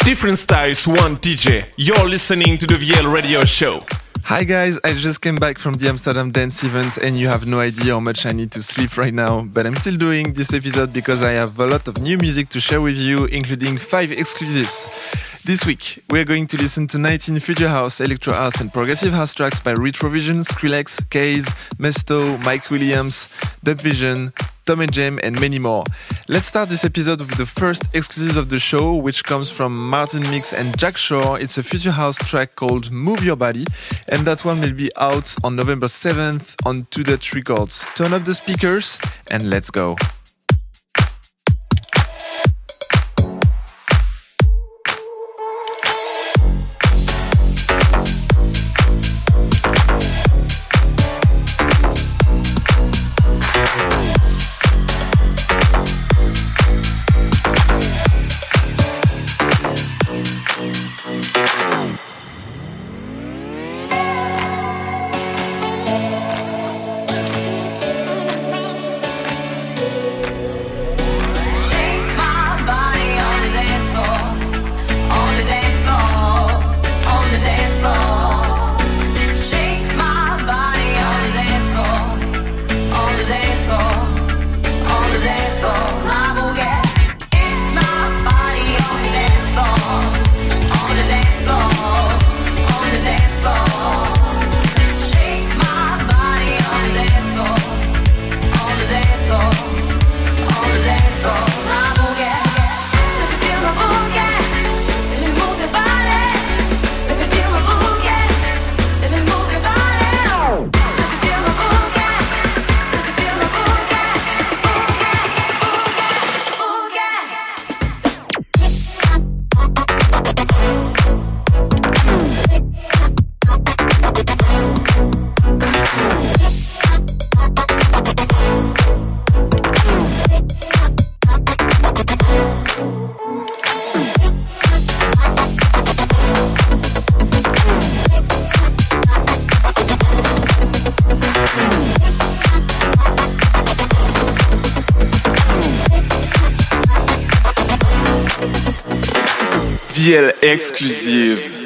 Different styles, one DJ. You're listening to the VL Radio Show. Hi guys, I just came back from the Amsterdam Dance event and you have no idea how much I need to sleep right now, but I'm still doing this episode because I have a lot of new music to share with you, including 5 exclusives. This week, we're going to listen to 19 Future House, Electro House and Progressive House tracks by Retrovision, Skrillex, Kaze, Mesto, Mike Williams, Dubvision, Tom and Jem, and many more. Let's start this episode with the first exclusive of the show, which comes from Martin Mix and Jack Shore. It's a Future House track called Move Your Body, and that one will be out on November 7th on Two Dutch Records. Turn up the speakers, and let's go. VL exclusive.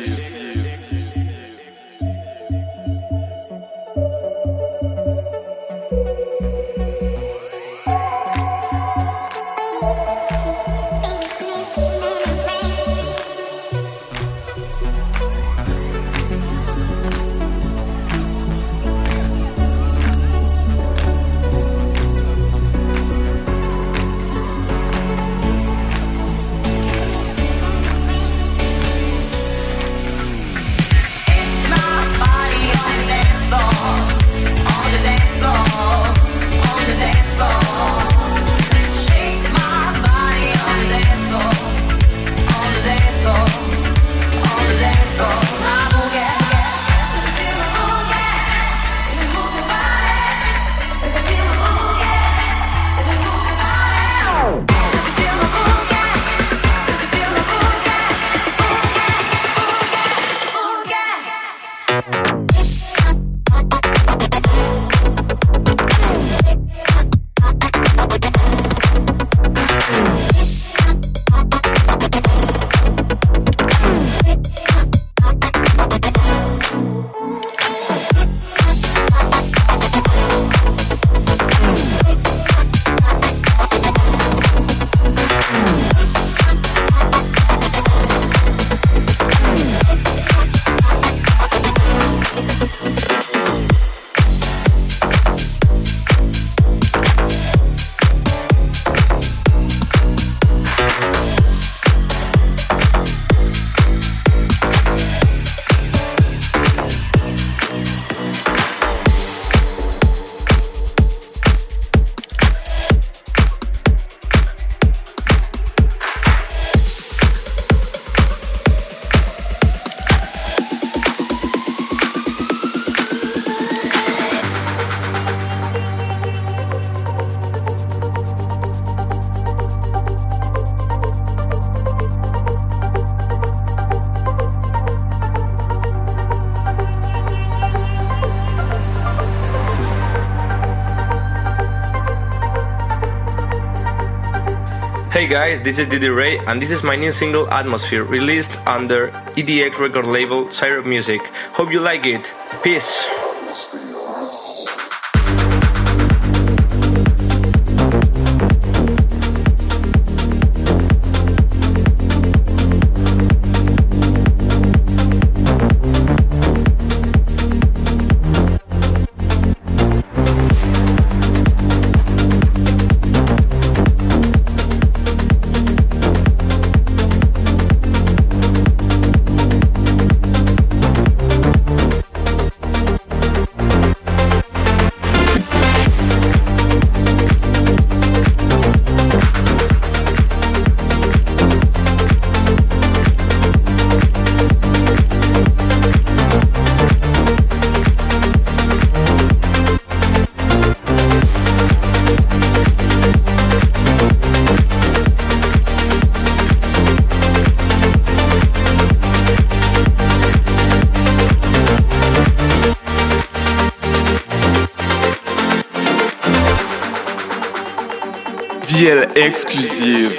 Hey guys, this is Didi Ray, and this is my new single Atmosphere, released under EDX record label Syrup Music. Hope you like it. Peace. VL exclusive.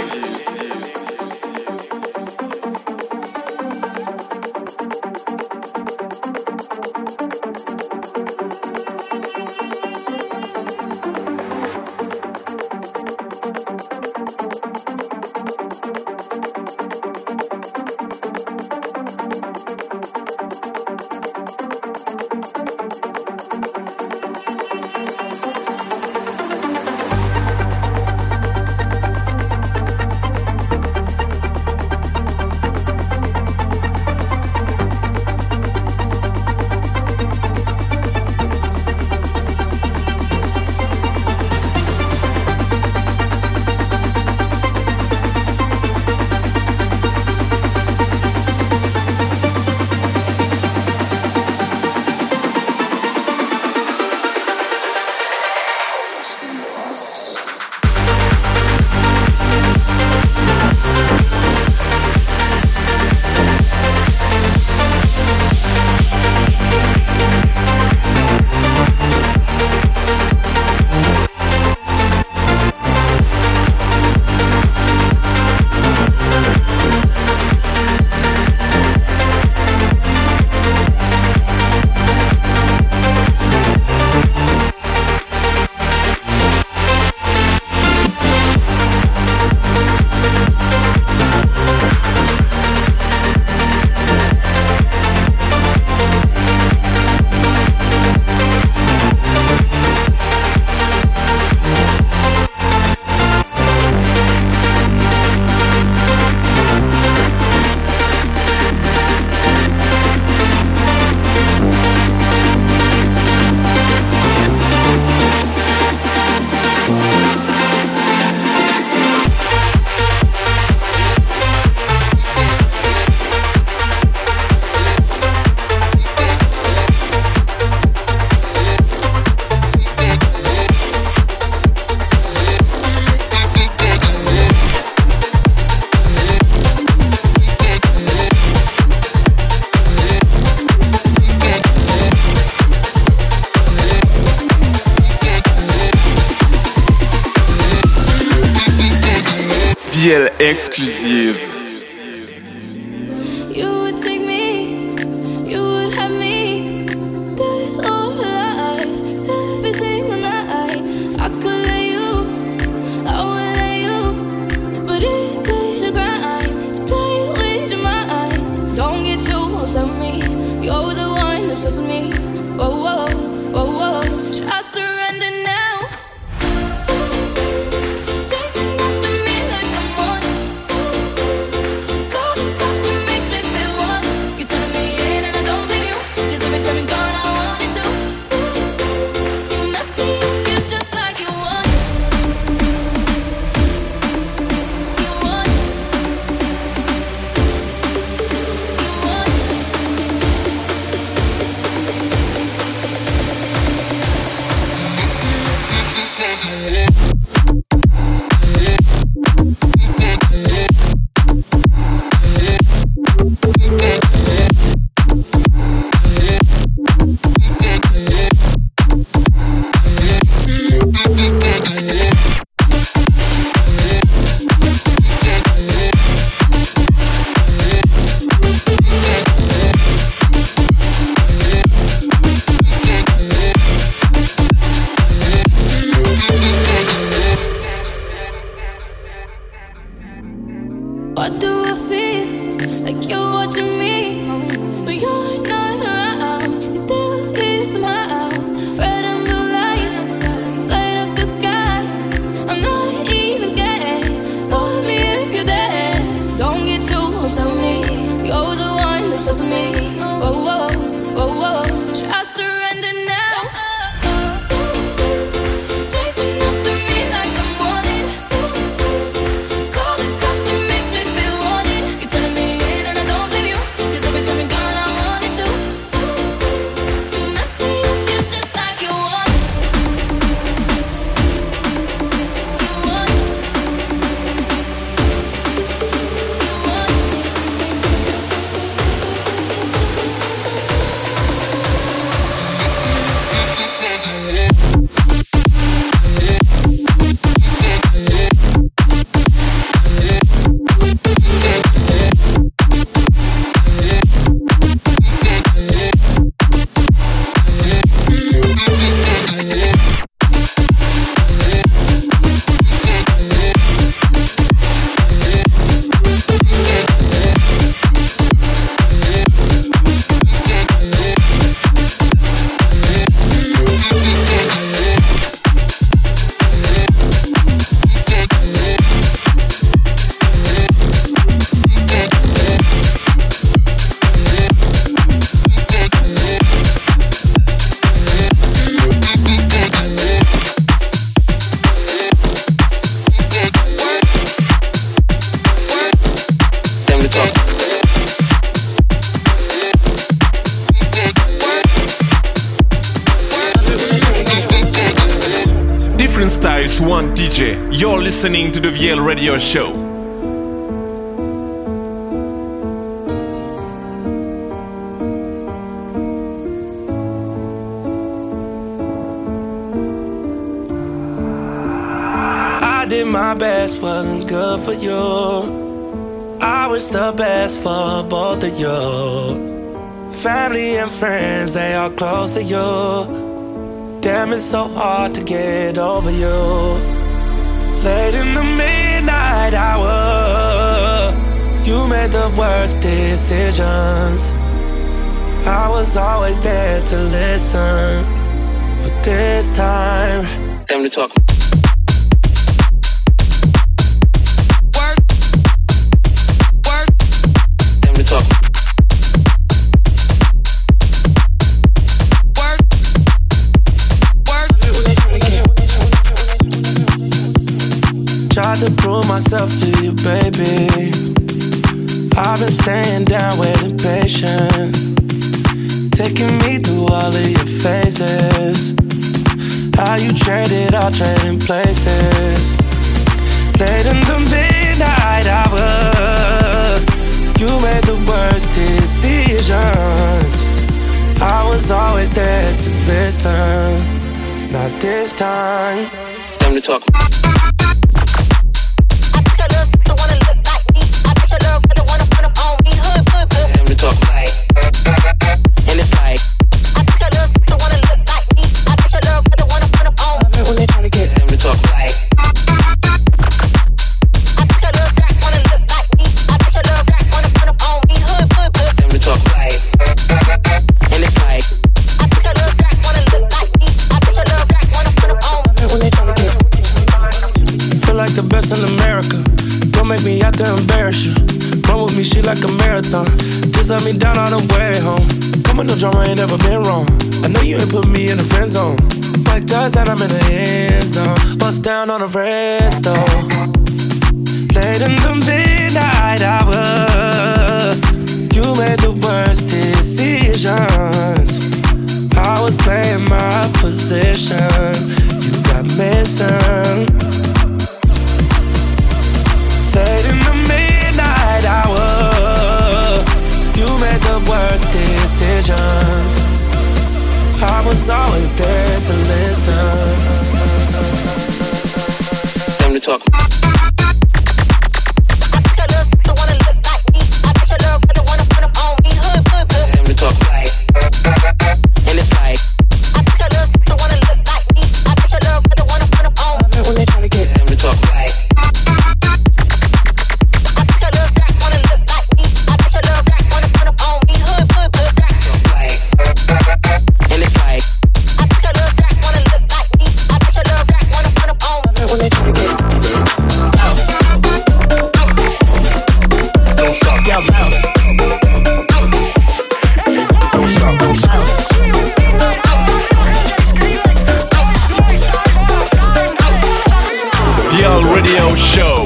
VL exclusive. like you're watching me, but you're not around. You still here somehow. Red and blue lights light up the sky. I'm not even scared. Call me if you're there. Don't get too close to me. You're the one who obsessed with me. Whoa, whoa, whoa, whoa. Should I surrender now? Chasing after me like I'm wanted. Call the cops, it makes me feel wanted. You're telling me in and I don't blame you, 'cause every time you're gone I wanted to. You mess me up, you're just like you want. You want. Different styles, one DJ. You're listening to the VL Radio Show. I did my best, wasn't good for you. I wish the best for both of you. Family and friends, they are close to you. Damn, it's so hard to get over you. Late in the midnight hour, you made the worst decisions. I was always there to listen, but this time, time to talk. Tried to prove myself to you, baby. I've been staying down, waiting patient, taking me through all of your phases. How you traded all trading places. Late in the midnight hour, you made the worst decisions. I was always there to listen. Not this time. Time to talk. Talk like, and it's like I bet your little sister wanna look like me. I bet your little brother wanna put up on me when they try to get them to talk like. I bet your little black wanna look like me. I bet your little black wanna put up on me. Hood, them to talk like, and it's like I bet your little black wanna look like me. I bet your little black wanna put up on me when they try to get. Feel like the best in America. Don't make me out there embarrass you. Run with me, she like a marathon. Just let me down all the way home. Come with no drama, ain't never been wrong. I know you ain't put me in the friend zone. Like does that, I'm in the end zone. Bust down on the rest though. Late in the midnight hour, you made the worst decisions. I was playing my position. You got missing. Late in the midnight hour, you made the worst decisions. I was always there to listen. Time to talk. I bet your little sister wanna look like me. I bet your little brother wanna put up on me. Hood, time to talk like, and it's like I bet your little sister wanna look like me. I bet your little brother wanna put up on me when they try to get time to talk like. I bet your little black wanna look like me. I bet your VL Radio Show.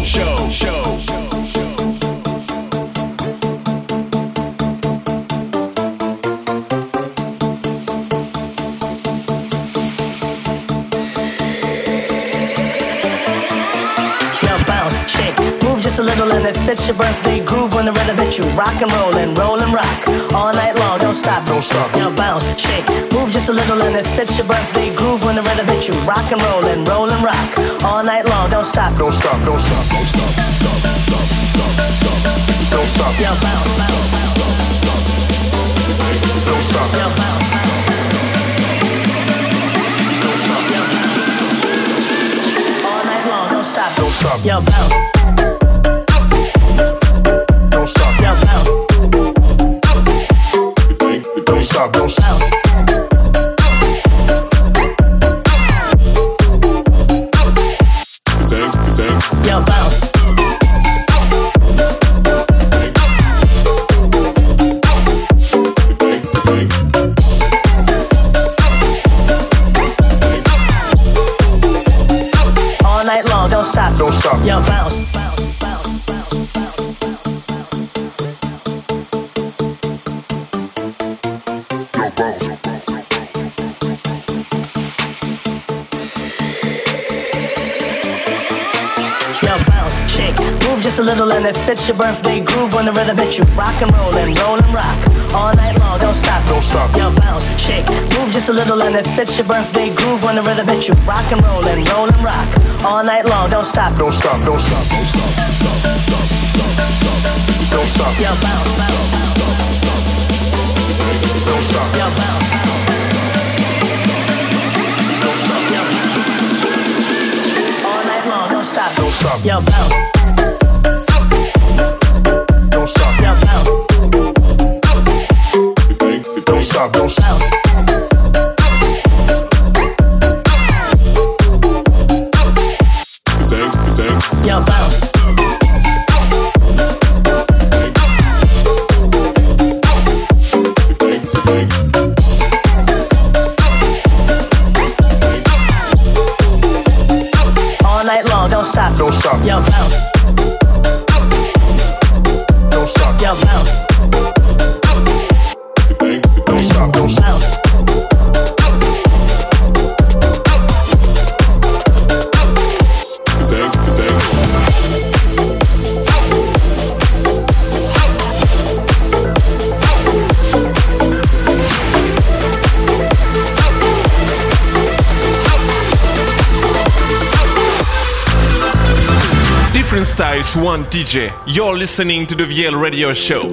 Just a little and it fits your birthday groove when the rhythm hits you. Rock and roll and rock all night long. Don't stop, don't stop. Yo, bounce, shake, move just a little and it fits your birthday groove when the rhythm hits you. Rock and roll rock all night long. Don't stop, don't stop, don't stop, don't stop, don't stop. Yo, bounce, bounce, bounce. Don't stop. Yo, bounce, bounce. Don't stop. Yo, bounce. All night long. Don't stop, don't stop. Yo, bounce. Don't stop, yeah, bounce. Don't stop, don't stop. Yeah, bounce. All night long, don't stop, don't stop. Yeah, bounce. Just a little and it fits your birthday groove when the rhythm hits you. Rock and roll rock all night long. Don't stop, don't stop. Yo, bounce, shake, move just a little and it fits your birthday groove when the rhythm hits you. Rock and roll rock all night long. Don't stop, don't stop, don't stop, don't stop, don't stop. Yo, bounce, bounce, bounce. Don't stop. Yo, bounce, bounce. Don't stop. Yo, bounce. All night long. Don't stop, don't stop. Yo, bounce. Don't stop, yeah, bounce. Don't stop, don't stop. Yeah, bounce. All night long, don't stop, don't stop. Yeah, bounce. Don't stop, yeah, bounce. Don't stop, don't stop. Different styles, one DJ. You're listening to the VL Radio Show.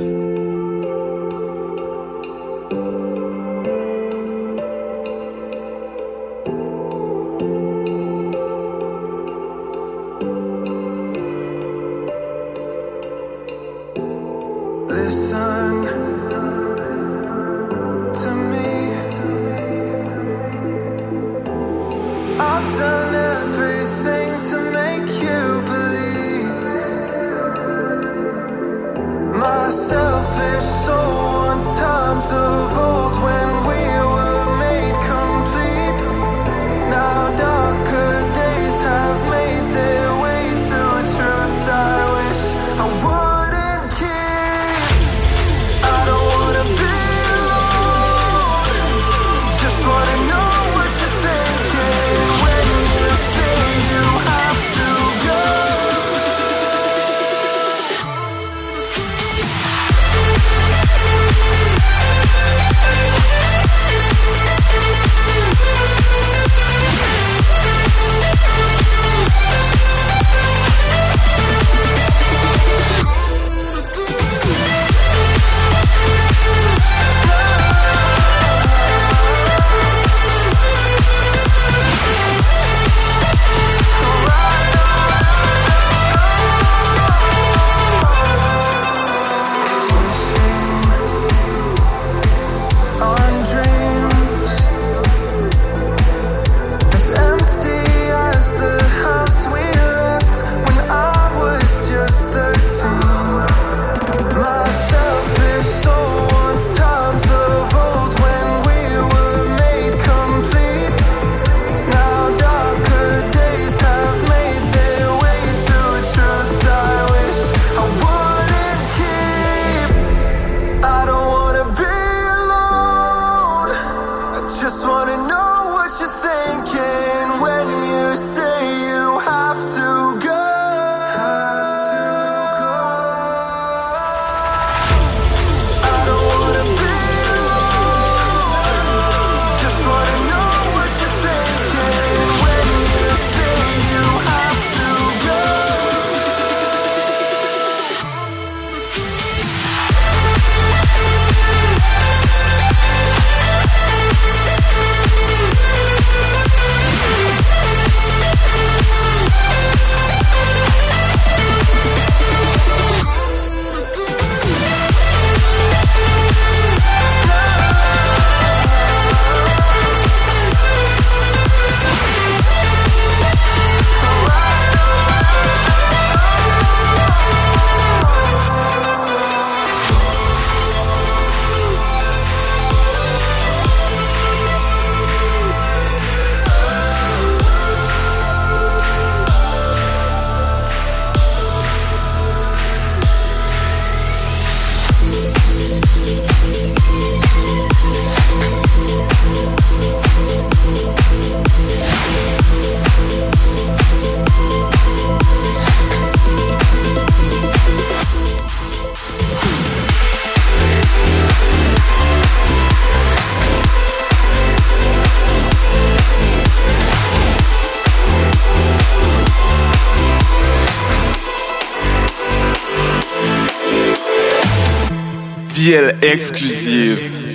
VL exclusive.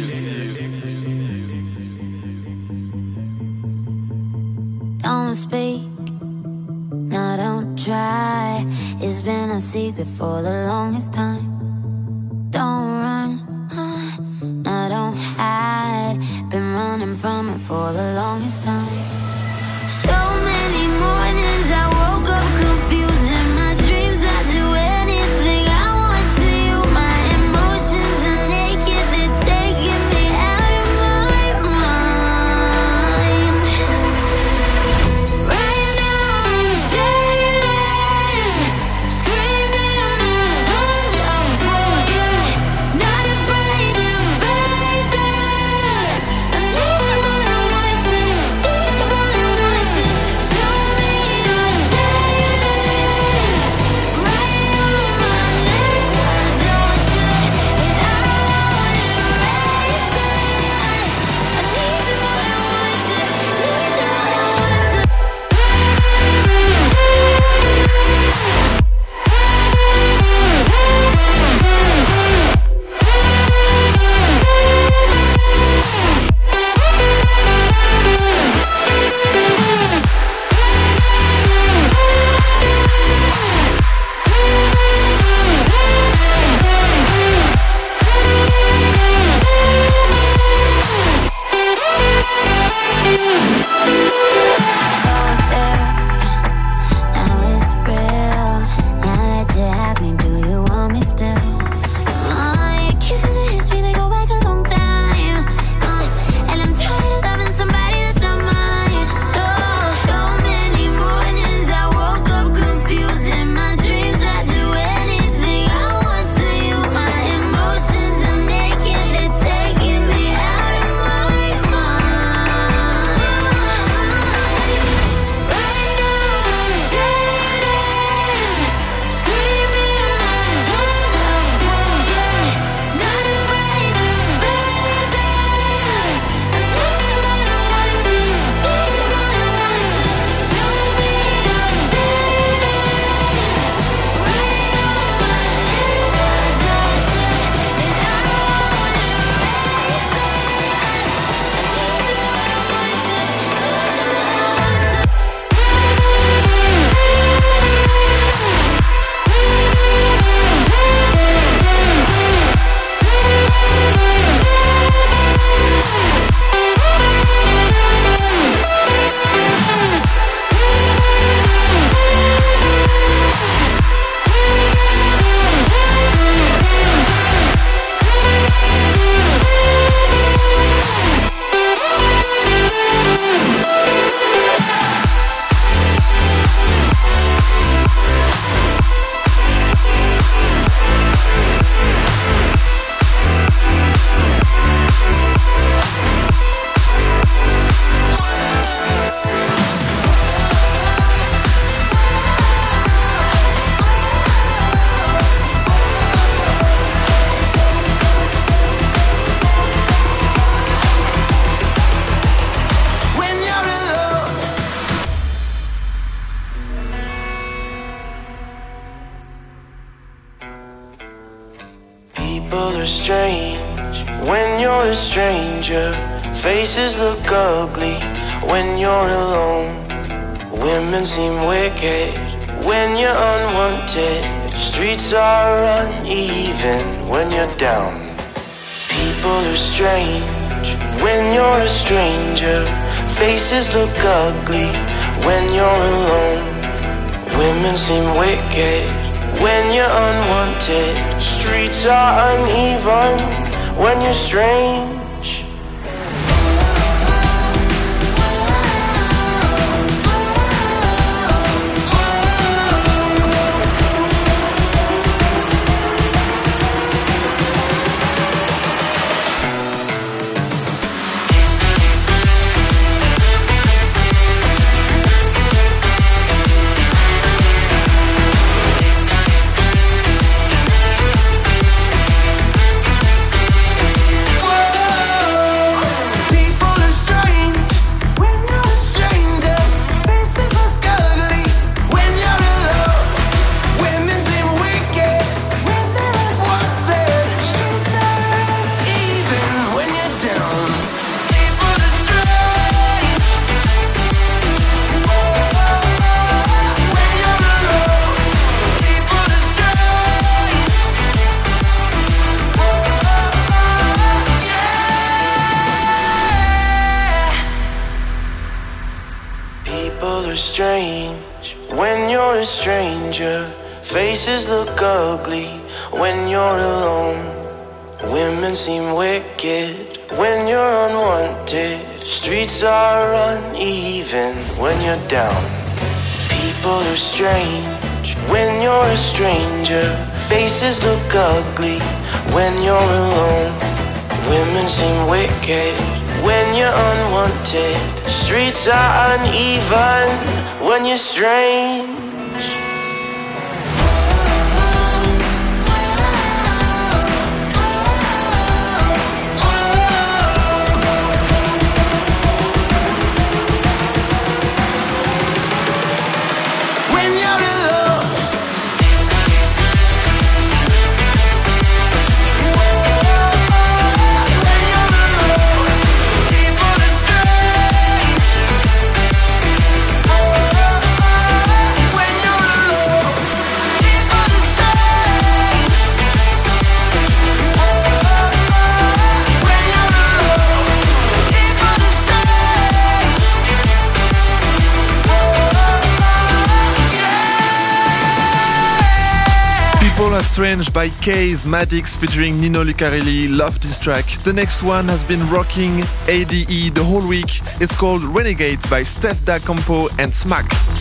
Don't speak, no, don't try. It's been a secret for the longest time. Don't run, no, don't hide. Been running from it for the longest time. So many mornings I woke up confused. In my dreams I do anything I want to you. My emotions are naked, they're taking me out of my mind. Right now I'm shameless, screaming my lungs out for you. Not afraid to face it. I need you more than want to, need you more than want to. Show me your shameless. Right on my neck, why don't you? And I won't erase it. I need you more than want to, need you more than want to. Out there, now it's real. Now that you have me, do you want me still? My kisses are history, they go back a long time. And I'm tired of loving somebody that's not mine. Oh, so many mornings I woke up confused. In my dreams I do anything I want to you. My emotions are naked, they're taking me out of my mind. Right now I'm shameless, screaming my lungs out for you. Not afraid to face it. I need you more than want to, need you more than want to. Show me your shameless. Right on my neck, why don't you? And I won't erase it. I need you more than want to, need you more than want to. When you're alone, people are strange when you're a stranger. Faces look ugly when you're alone. Women seem wicked when you're unwanted. Streets are uneven when you're down. People are strange when you're a stranger. Faces look ugly when you're alone. Women seem wicked when you're unwanted. Streets are uneven when you're strange. strange when you're a stranger. Faces look ugly when you're alone. Women seem wicked when you're unwanted. Streets are uneven when you're down. People are strange when you're a stranger. Faces look ugly when you're alone. Women seem wicked when you're unwanted. Streets are uneven when you're strange. People Are Strange by Kaze Madix featuring Nino Lucarelli. Love this track. The next one has been rocking ADE the whole week. It's called Renegades by Steph Da Campo and Smack.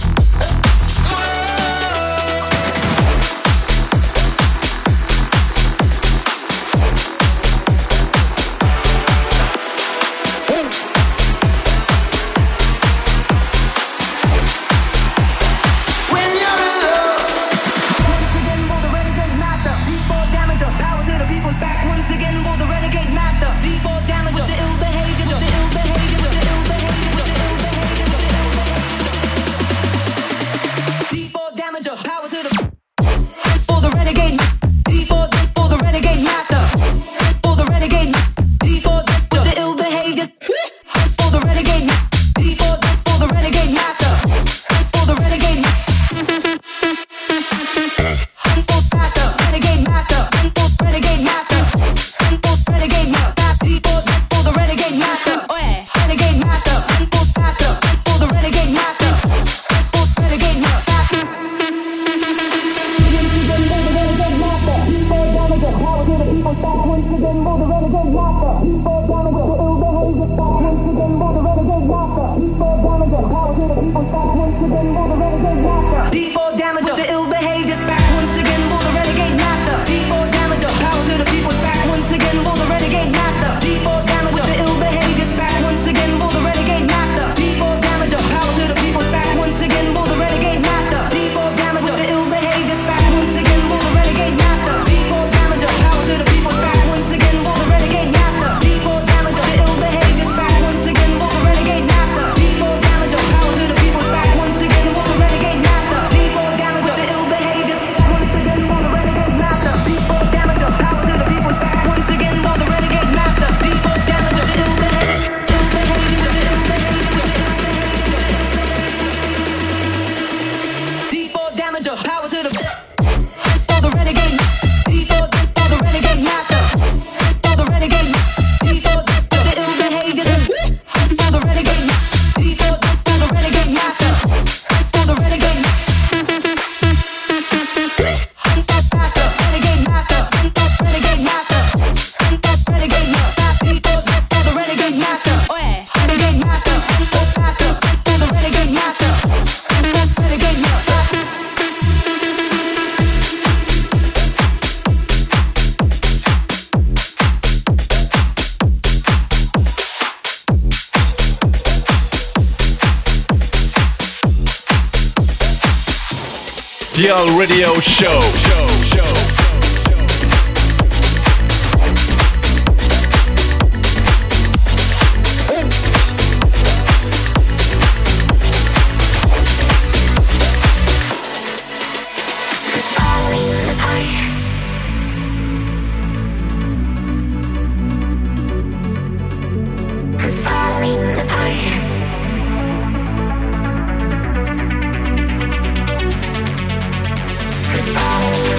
VL Radio Show. Following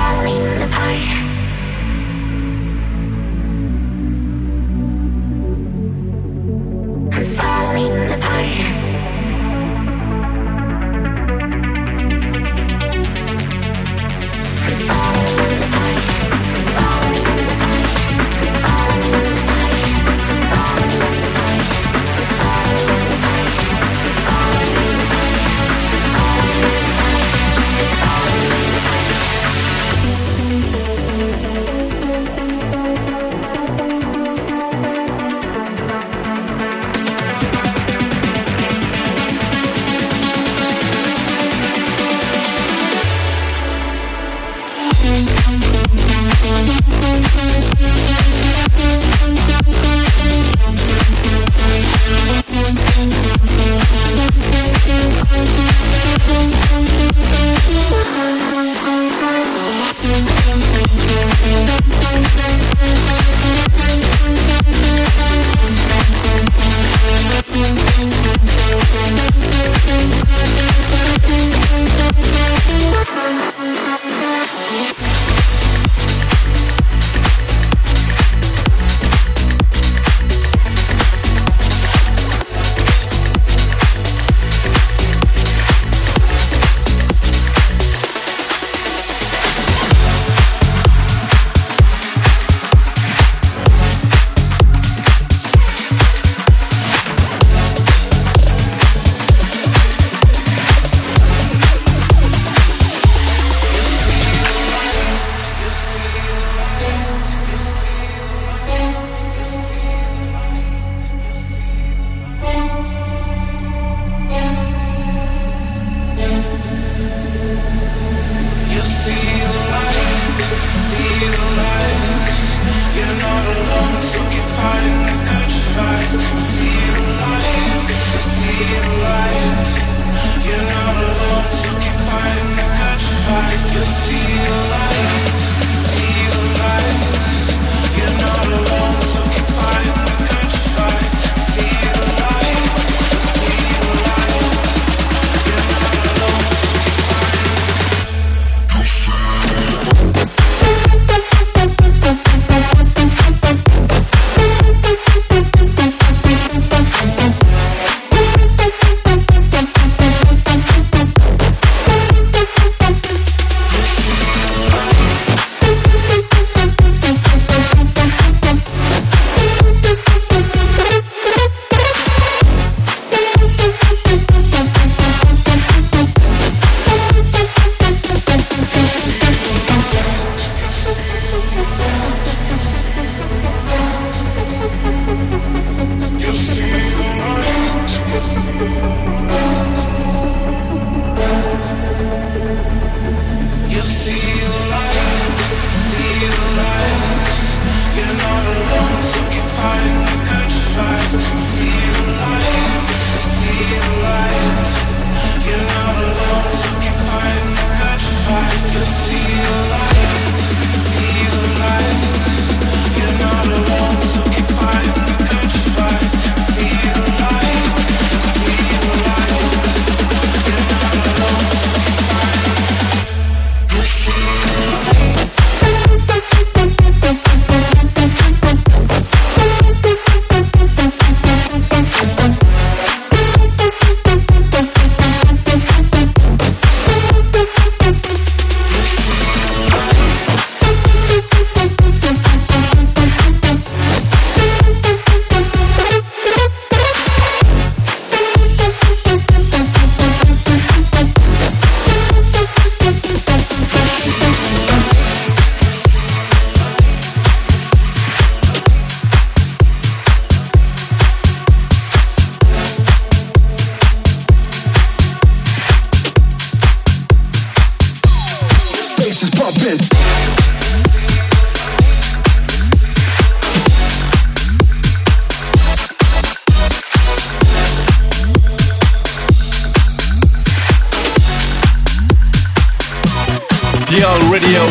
DL Radio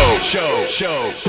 Show.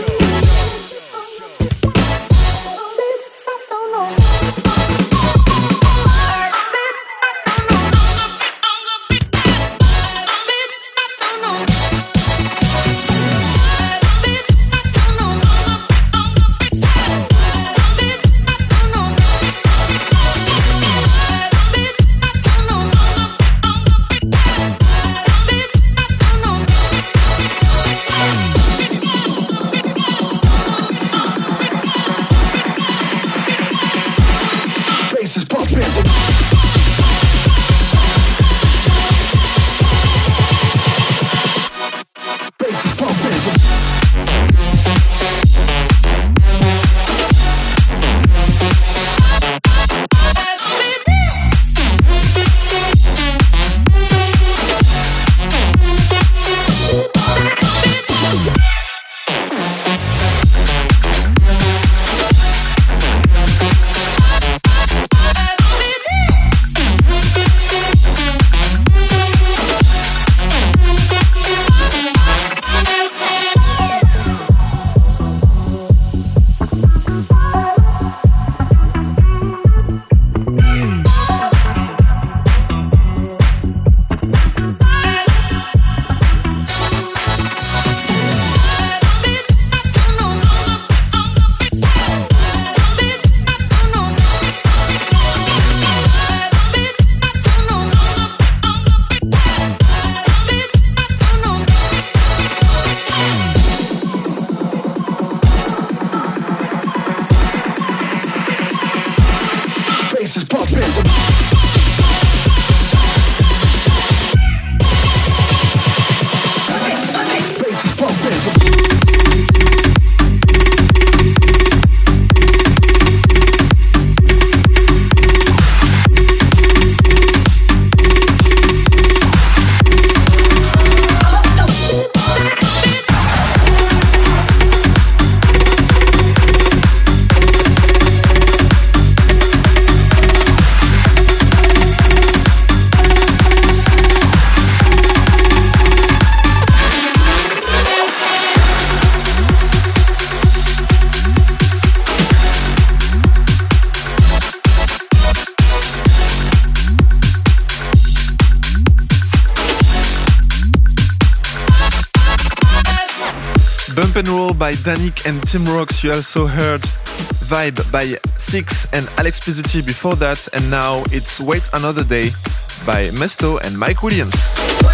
Bump and Roll by Danik and Tim Rocks. You also heard Vibe by Six and Alex Pizzuti before that. And now it's Wait Another Day by Mesto and Mike Williams.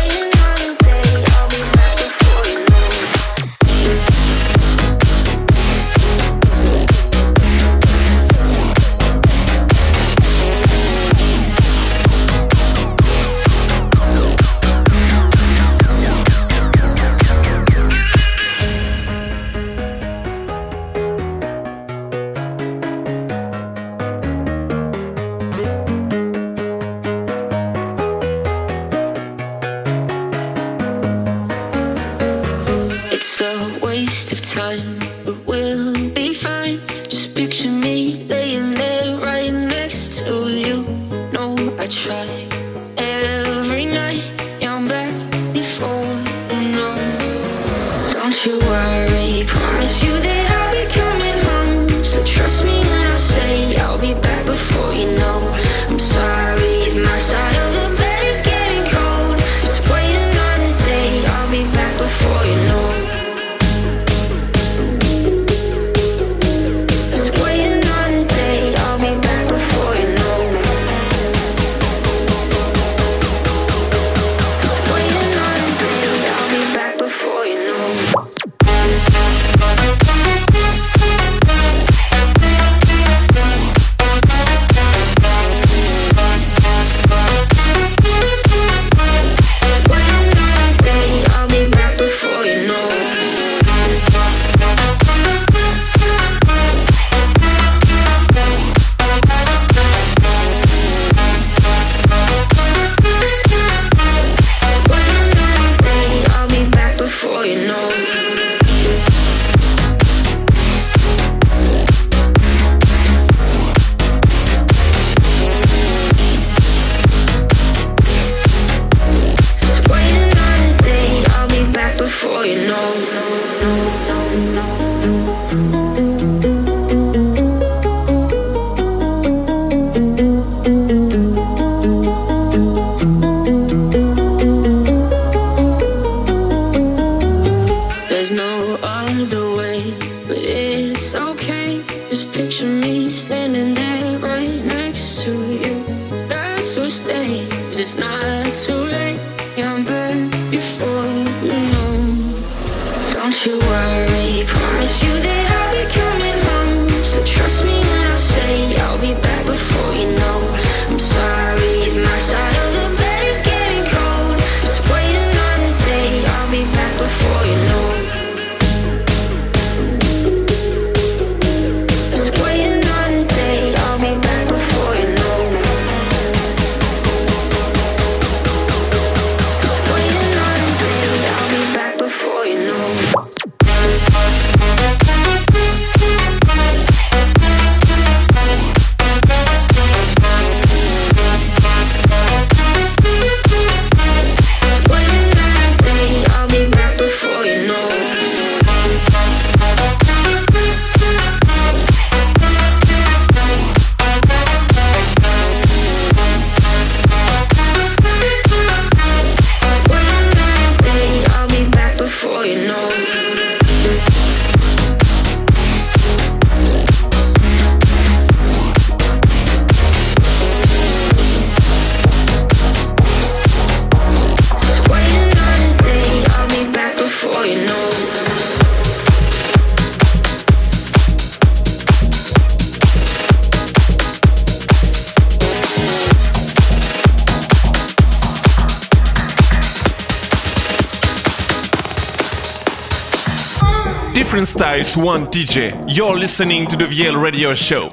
Different styles, one DJ. You're listening to the VL Radio Show.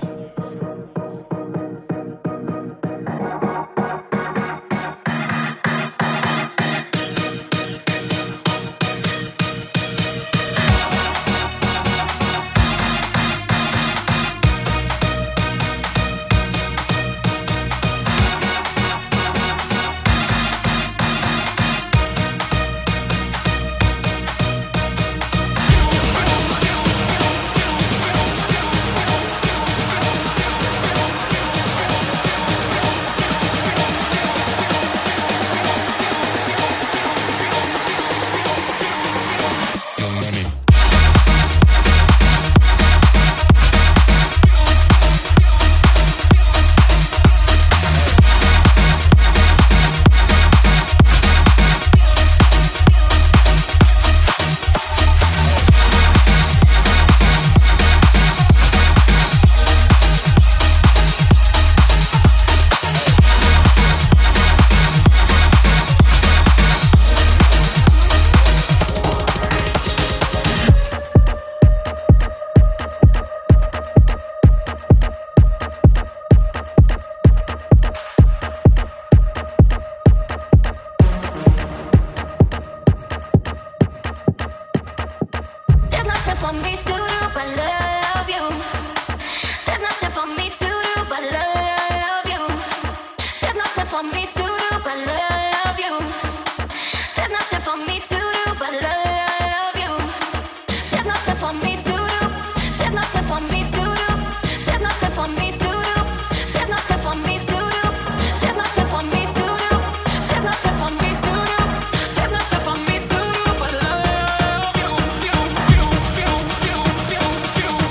for me to do but love you. There's nothing for me to do but love you. There's nothing for me to do but love you. There's nothing for me to do but love you. There's nothing for me to do. There's nothing for me to do. There's nothing for me to do. There's nothing for me to do. There's nothing for me to do. There's nothing for me to do. There's nothing for me to do but love you.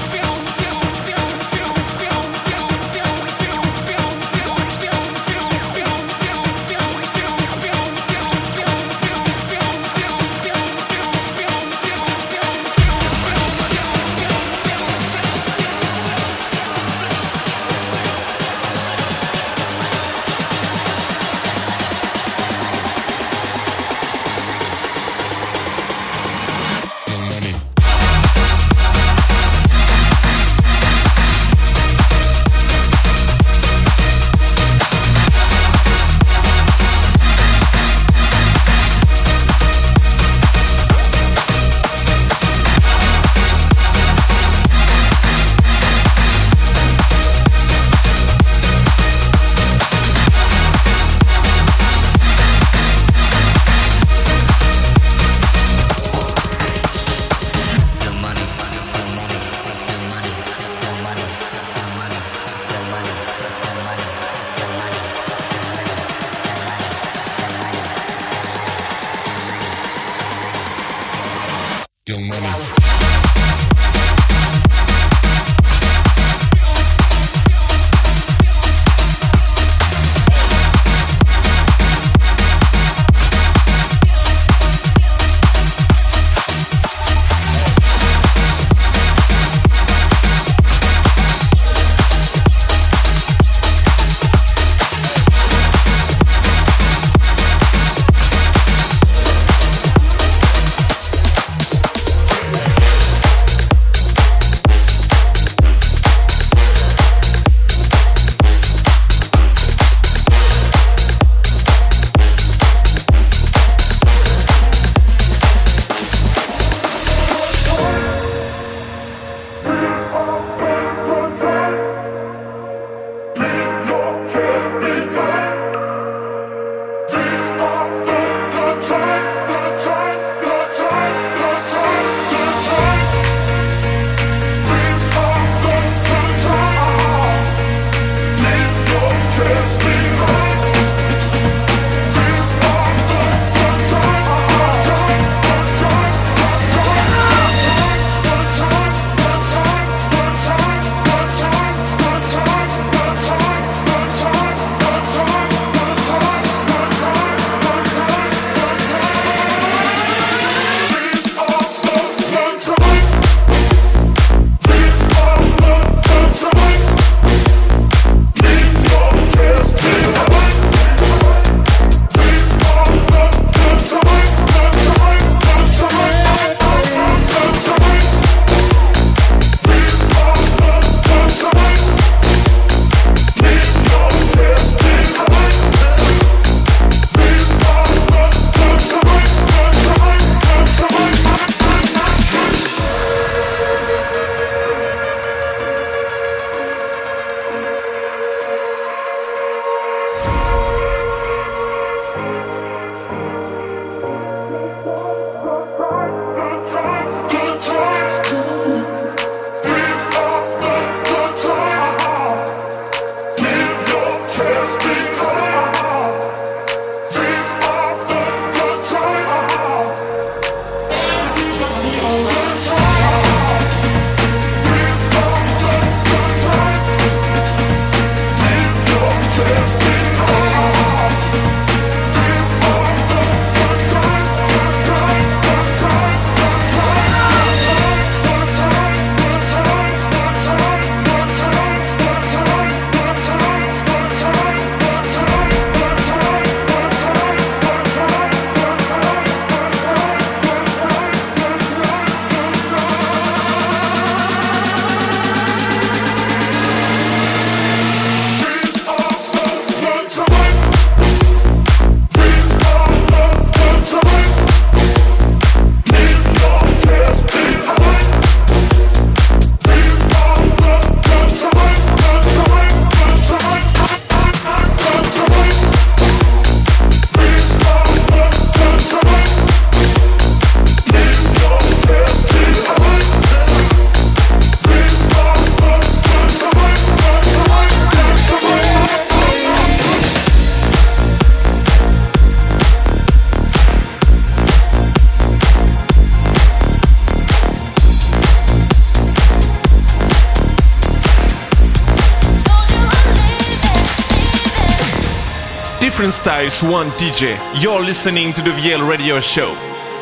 Different styles, one DJ. You're listening to the VL Radio Show.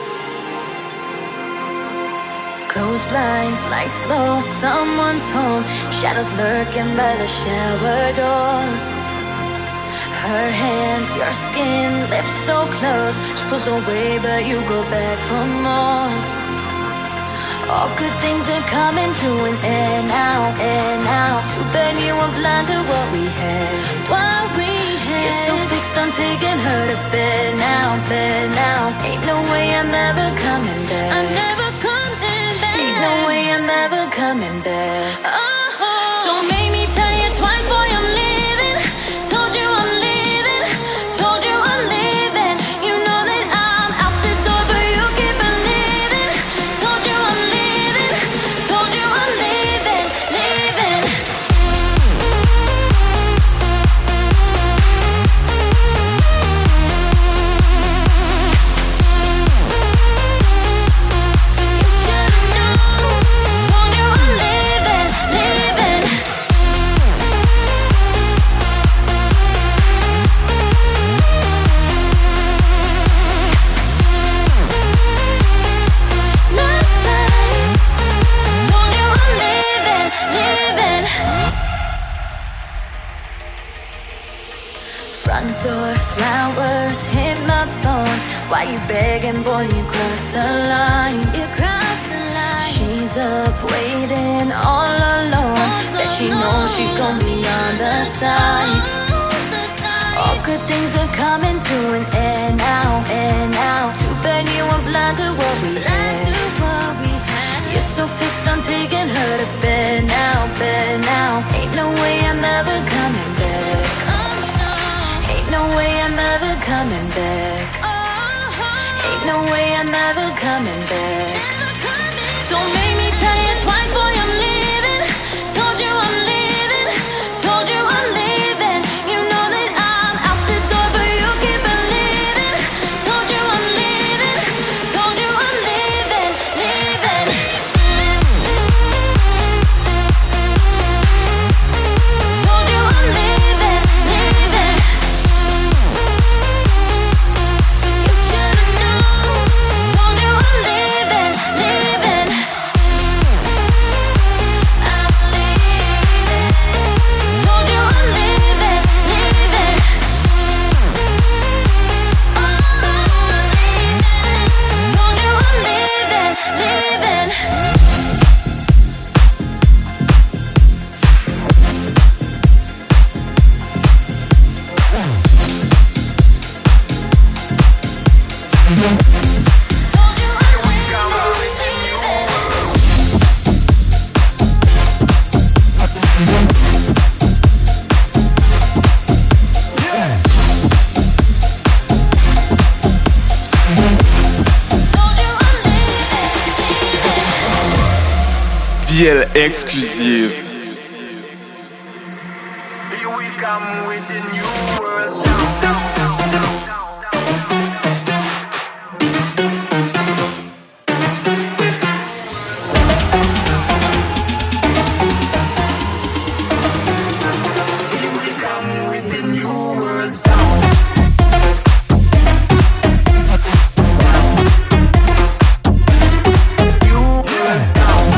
Closed blinds, lights low, someone's home. Shadows lurking by the shower door. Her hands, your skin, lips so close. She pulls away, but you go back for more. All good things are coming to an end now, and now. Too bad you were blind to what we had, what we had. You're so fixed on taking her to bed now, bed now. Ain't no way I'm ever coming back. I'm never coming back. Ain't no way I'm ever coming back. Oh, don't make me tell you twice, boy, I'm leaving. Told you I'm leaving. Told you I'm leaving. You know that I'm out the door, but you keep believing. Told you I'm leaving. Told you I'm leaving, leaving. You should've known. Told you I'm leaving, leaving. Told you I'm leaving, leaving. Front door flowers hit my phone. Why you begging, boy? You crossed the line. You crossed the line. She's up waiting all alone. Bet she knows she gon' be on the side. All good things are coming to an end now, and now. Too bad you were blind to what we had. You're so fixed on taking her to bed now, bed now. Ain't no way I'm ever coming back. Ain't no way I'm ever coming back. Ain't no way I'm ever coming back. Don't make me tell you twice, boy, I'm leaving. Told you I'm leaving. Told you I'm leaving. You know that I'm out the door, but you keep believing. Told you I'm leaving. Told you I'm leaving, leaving. Told you I'm leaving, leaving. You should've known. Told you I'm leaving, leaving. I'm leaving. Told you I'm leaving, leaving. Oh, I'm leaving. Told you I'm leaving, leaving. VL exclusive. Here we come with the new world sound. Here we come with the new world sound. New world sound.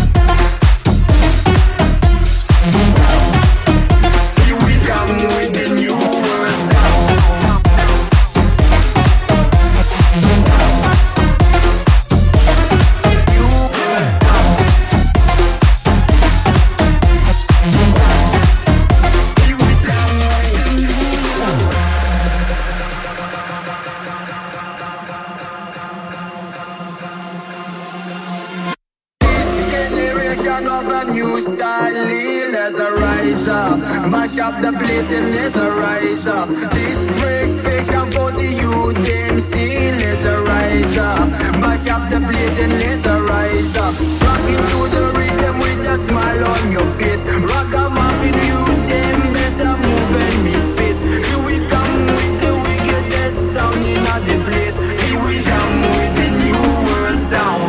Here we come with the new world sound. New world sound. Here we come with the new world. Generation of a new style, let's rise up. Mash up the place and let's rise up. This fresh fashion for the youth, them see, let's rise up. Mash up the place and let's rise up. Rocking to the rhythm with a smile on your face. Rock 'em up in youth, them better move and make space. Here we come with the wickedest sound in the place. Here we come with the new world sound.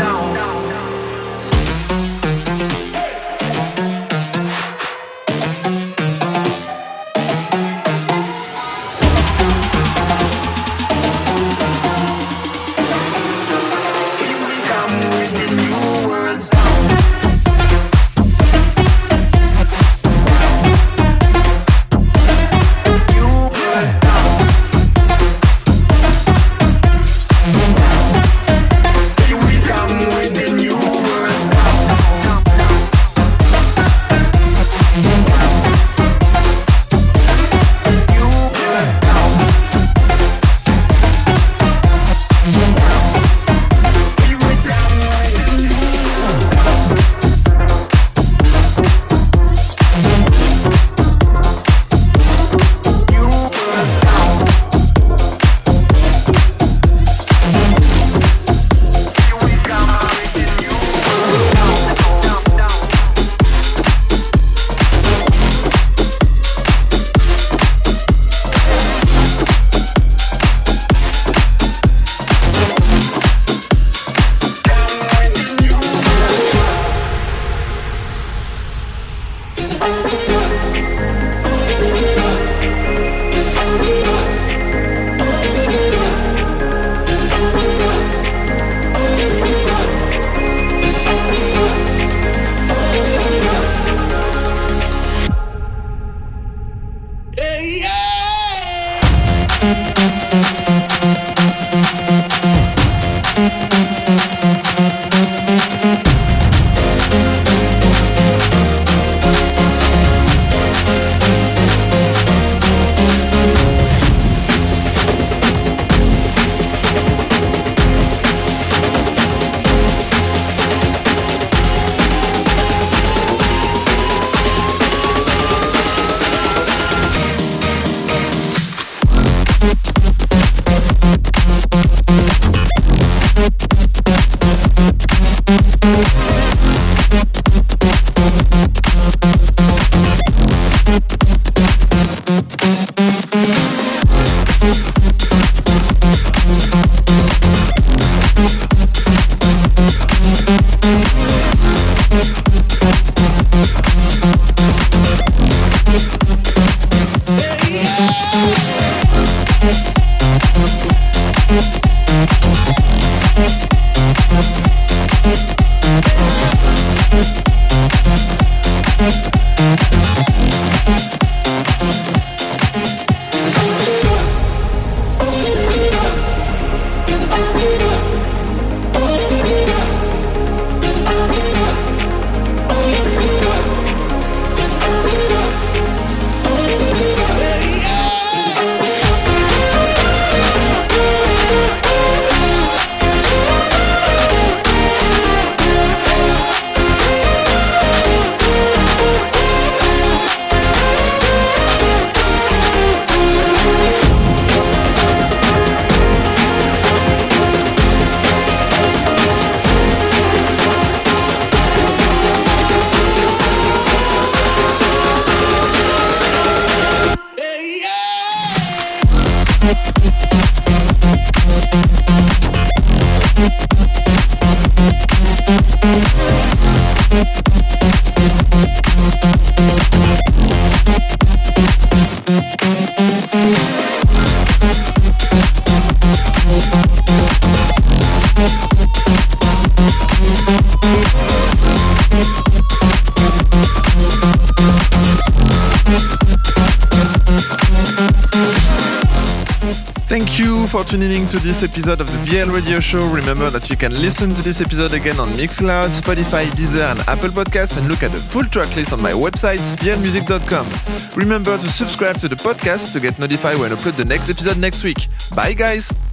Thank you for tuning in to this episode of the VL Radio Show. Remember that you can listen to this episode again on Mixcloud, Spotify, Deezer and Apple Podcasts, and look at the full track list on my website, vlmusic.com. Remember to subscribe to the podcast to get notified when I upload the next episode next week. Bye guys!